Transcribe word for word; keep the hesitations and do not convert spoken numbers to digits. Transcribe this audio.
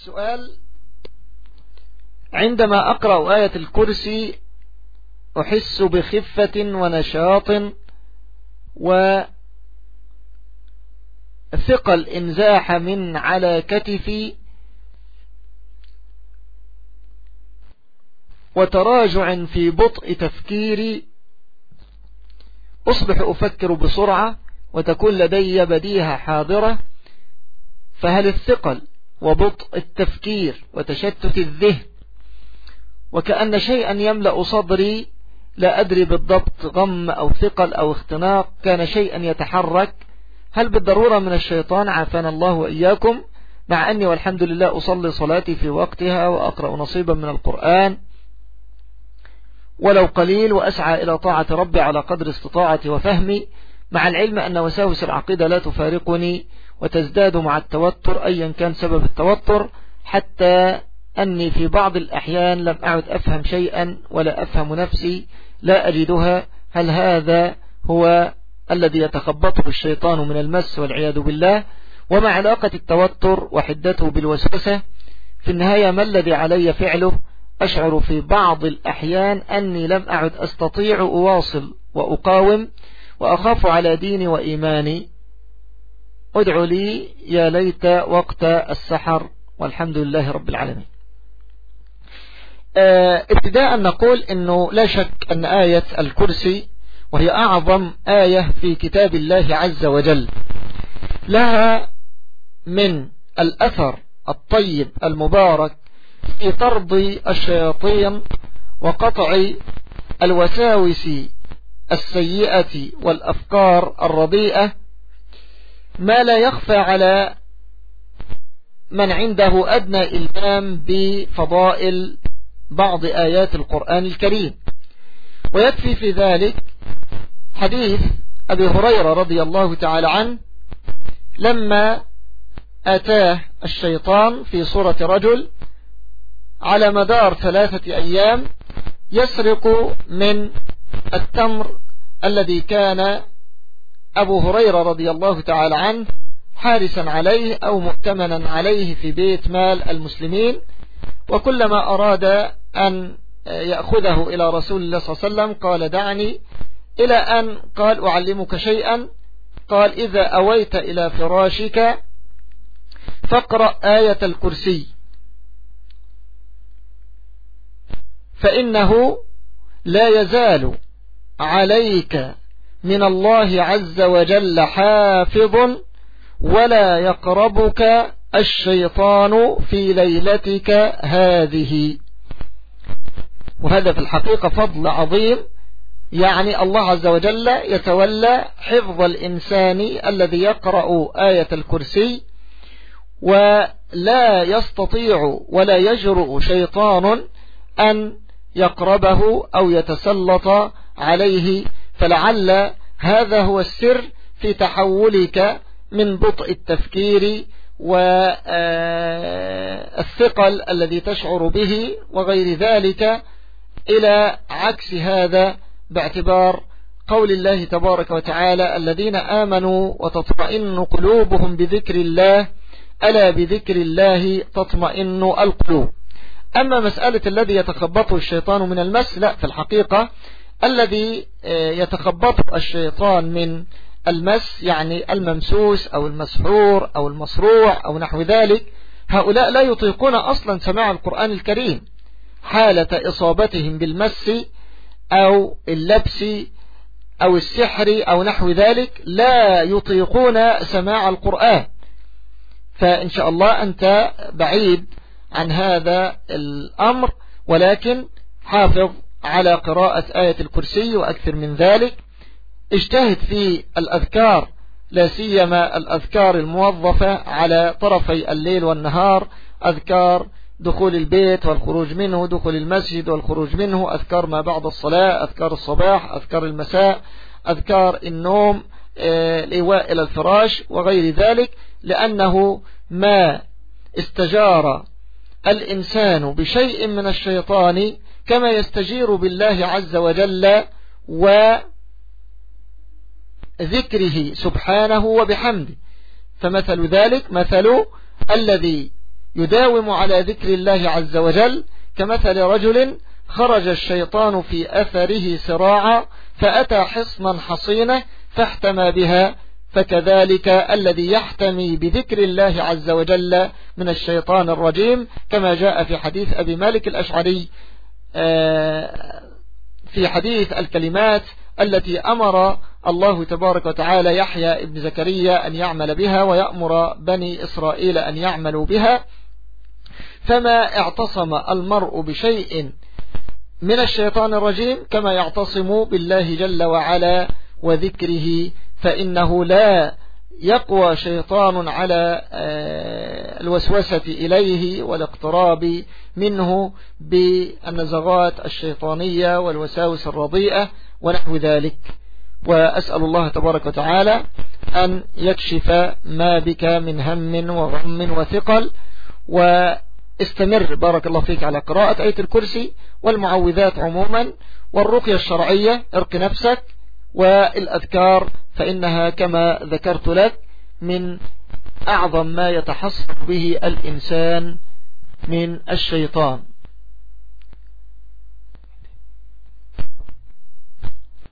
السؤال: عندما أقرأ آية الكرسي أحس بخفة ونشاط وثقل انزاح من على كتفي وتراجع في بطء تفكيري، أصبح أفكر بسرعة وتكون لدي بديهة حاضرة، فهل الثقل وبطء التفكير وتشتت الذهن وكأن شيئا يملأ صدري لا أدري بالضبط غم أو ثقل أو اختناق كان شيئا يتحرك، هل بالضرورة من الشيطان عافانا الله وإياكم؟ مع أني والحمد لله أصلي صلاتي في وقتها وأقرأ نصيبا من القرآن ولو قليل، وأسعى إلى طاعة ربي على قدر استطاعتي وفهمي، مع العلم أن وساوس العقيدة لا تفارقني وتزداد مع التوتر أيا كان سبب التوتر، حتى أني في بعض الأحيان لم أعد أفهم شيئا ولا أفهم نفسي، لا أجدها. هل هذا هو الذي يتخبطه الشيطان من المس والعياذ بالله؟ وما علاقة التوتر وحدته بالوسوسة؟ في النهاية ما الذي علي فعله؟ أشعر في بعض الأحيان أني لم أعد أستطيع أواصل وأقاوم وأخاف على ديني وإيماني، ادعوا لي يا ليت وقت السحر، والحمد لله رب العالمين. اه ابتداء نقول أنه لا شك أن آية الكرسي وهي أعظم آية في كتاب الله عز وجل لها من الأثر الطيب المبارك في طرد الشياطين وقطع الوساوس السيئة والأفكار الرديئة، ما لا يخفى على من عنده أدنى إلمام بفضائل بعض آيات القرآن الكريم. ويكفي في ذلك حديث أبي هريرة رضي الله تعالى عنه لما أتاه الشيطان في صورة رجل على مدار ثلاثة أيام يسرق من التمر الذي كان أبو هريرة رضي الله تعالى عنه حارسا عليه أو مؤتمنا عليه في بيت مال المسلمين، وكلما أراد أن يأخذه إلى رسول الله صلى الله عليه وسلم قال دعني، إلى أن قال أعلمك شيئا، قال إذا أويت إلى فراشك فاقرأ آية الكرسي فإنه لا يزال عليك من الله عز وجل حافظ ولا يقربك الشيطان في ليلتك هذه. وهذا في الحقيقة فضل عظيم، يعني الله عز وجل يتولى حفظ الإنسان الذي يقرأ آية الكرسي، ولا يستطيع ولا يجرؤ شيطان أن يقربه أو يتسلط عليه. فلعل هذا هو السر في تحولك من بطء التفكير والثقل الذي تشعر به وغير ذلك إلى عكس هذا، باعتبار قول الله تبارك وتعالى الذين آمنوا وتطمئن قلوبهم بذكر الله ألا بذكر الله تطمئن القلوب. أما مسألة الذي يتخبطه الشيطان من المس، لا، في الحقيقة الذي يتخبطه الشيطان من المس يعني الممسوس أو المسحور أو المصروع أو نحو ذلك، هؤلاء لا يطيقون أصلا سماع القرآن الكريم حالة إصابتهم بالمس أو اللبس أو السحر أو نحو ذلك، لا يطيقون سماع القرآن. فإن شاء الله أنت بعيد عن هذا الأمر، ولكن حافظ على قراءة آية الكرسي وأكثر من ذلك. اجتهد في الأذكار، لا سيما الأذكار الموظفة على طرفي الليل والنهار، أذكار دخول البيت والخروج منه، دخول المسجد والخروج منه، أذكار ما بعد الصلاة، أذكار الصباح، أذكار المساء، أذكار النوم، الإيواء إلى الفراش وغير ذلك، لأنه ما استجار الإنسان بشيء من الشيطان كما يستجير بالله عز وجل وذكره سبحانه وبحمده. فمثل ذلك مثل الذي يداوم على ذكر الله عز وجل كمثل رجل خرج الشيطان في أثره سراعا فأتى حصنا حصينة فاحتمى بها، فكذلك الذي يحتمي بذكر الله عز وجل من الشيطان الرجيم، كما جاء في حديث أبي مالك الأشعري في حديث الكلمات التي أمر الله تبارك وتعالى يحيى ابن زكريا أن يعمل بها ويأمر بني إسرائيل أن يعملوا بها. فما اعتصم المرء بشيء من الشيطان الرجيم كما يعتصم بالله جل وعلا وذكره، فإنه لا يقوى شيطان على الوسوسة إليه والاقتراب منه بالنزغات الشيطانية والوساوس الرضيئة ونحو ذلك. وأسأل الله تبارك وتعالى أن يكشف ما بك من هم وغم وثقل. واستمر بارك الله فيك على قراءة آية الكرسي والمعوذات عموما والرقية الشرعية، ارق نفسك، والأذكار فإنها كما ذكرت لك من أعظم ما يتحصن به الإنسان من الشيطان.